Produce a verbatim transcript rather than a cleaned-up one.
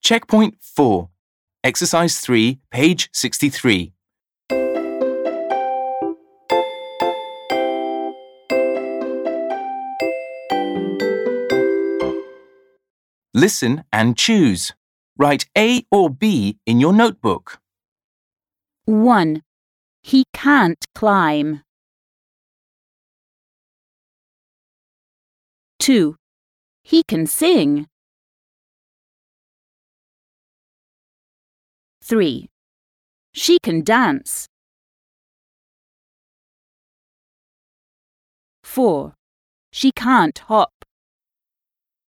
Checkpoint four. Exercise three, page sixty-three. Listen and choose. Write A or B in your notebook. one. He can't climb. two. He can sing. three. She can dance. four. She can't hop.